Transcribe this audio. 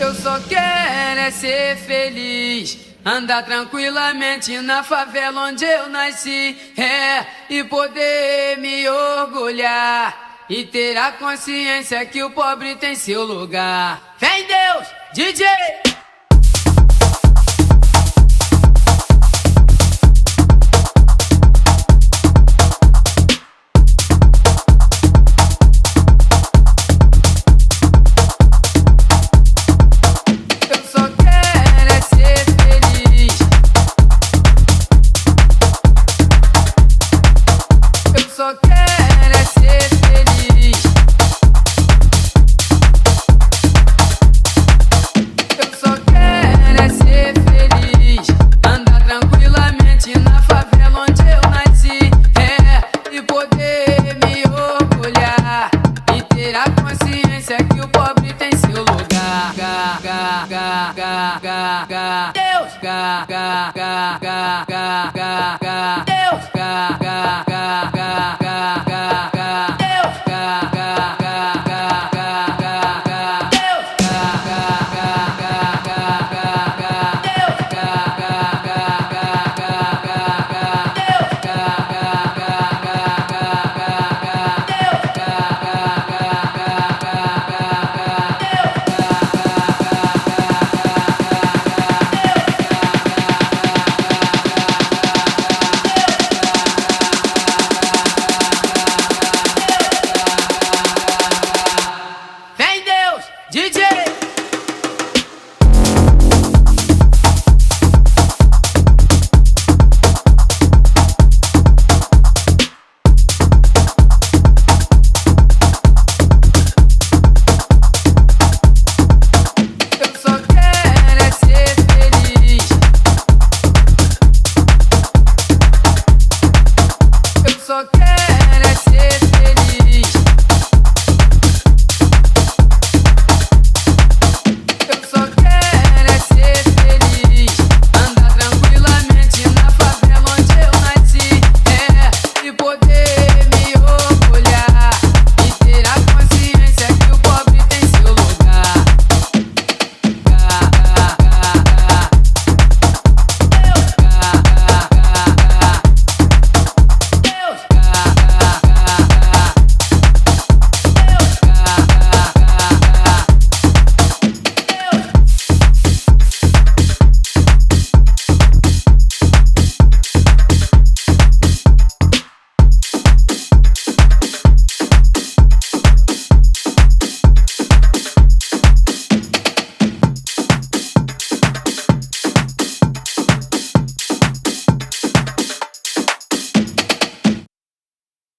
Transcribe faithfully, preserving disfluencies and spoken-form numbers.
Eu só quero é ser feliz, andar tranquilamente na favela onde eu nasci, é, e poder me orgulhar e ter a consciência que o pobre tem seu lugar. Vem Deus, D J! Só quero é ser feliz. Eu só quero é ser feliz, andar tranquilamente na favela onde eu nasci, é, e poder me orgulhar e ter a consciência que o pobre tem seu lugar. Ga, ga, ga, ga, ga, ga. Deus, ga, ga, ga, ga, ga, ga, ga. Deus, ga, ga, ga, ga.